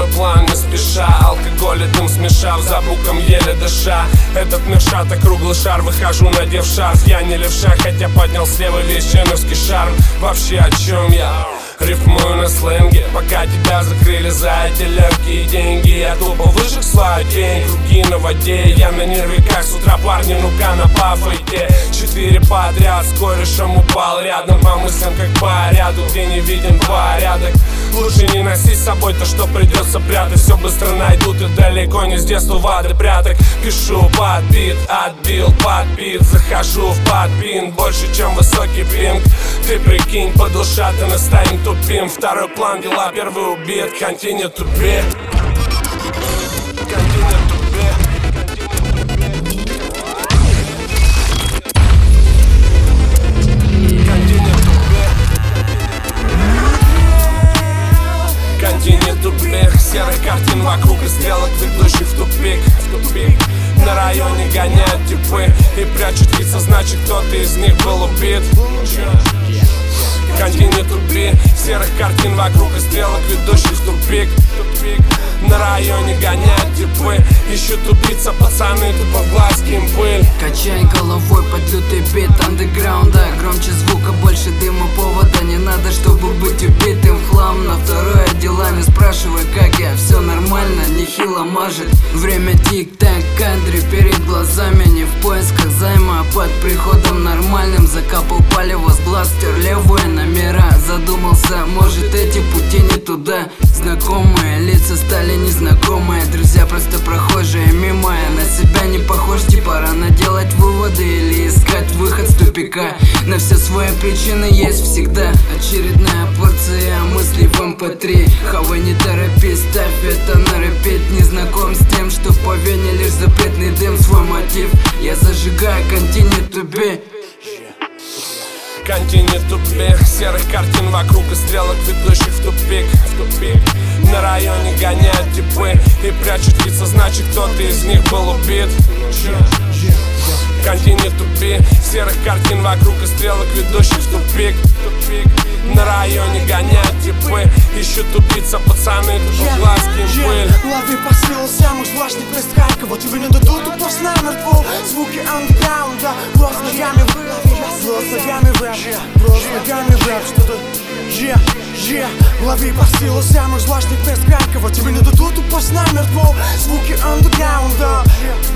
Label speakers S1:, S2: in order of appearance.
S1: мой план не спеша. Алкоголь и дым смешав, за буком еле дыша. Этот мир шата, круглый шар, выхожу, надев шарф. Я не левша, хотя поднял слева весь чемерский шарм. Вообще о чем я? Рифмую на сленге, пока тебя закрыли за эти легкие деньги. Я тупо выжег свою тень, круги на воде. Я на нервиках с утра, парни, ну-ка на пафайте. 4 подряд, с корешем упал рядом. По мыслям как по ряду, где не виден порядок. Лучше не носить с собой то, что придется прятать. Все быстро найдут и далеко не с детства в ады пряток. Пишу подбит, отбил подбит. Захожу в подбин, больше чем высокий пинг. Ты прикинь, подушаты настоим тупим. Второй план, дела первый убит. Continue to be. Continue to be. Continue to be. Серых картин вокруг и стрелок, ведущих в тупик. На районе гоняют типы и прячут лица, значит кто-то из них был убит. Continue to be. Серых картин вокруг и стрелок, ведущих в тупик. На районе гоняют типы, ищут убийца, пацаны, тупо в глазки им пыль.
S2: Качай головой под лютый бит андеграунда. Громче звука, больше дыма, повода не надо, чтобы быть убитым в хлам. На второе делами спрашивай, как я, все нормально, нехило мажет. Время тик-так, кадри перед глазами. Не в поисках займа, а под приходом нормальным. Закапал палево с глаз, стер левые номера. Задумался, может эти пути не туда. Знакомые лица стали незнакомые. Друзья просто прохожие мимо. Я на себя не похож, типа рано делать выводы или искать выход с тупика. На все свои причины есть всегда. Очередная порция мыслей в MP3. Хавай, не торопись, ставь это на репит. Не знаком с тем, что по вене лишь запретный дым. Свой мотив я зажигаю, continue to be.
S1: Continue to be. Серых картин вокруг и стрелок, ведущих в тупик. На районе гоняют типы и прячут лица, значит кто-то из них был убит. Continue to be. Серых картин вокруг и стрелок, ведущих в тупик. На районе гоняют типы, ищут убийца, пацаны, тупо в глазки им пыль.
S3: Лови посыл самых злачных мест Харькова. Тебе не дадут упасть намертво. Звуки андеграунда, просто ногами в рэп. Просто ногами в рэп. Просто ногами в рэп. Что-то лови посыл самых злачных мест Харькова. Тебе не дадут упасть намертво. Звуки андеграунда.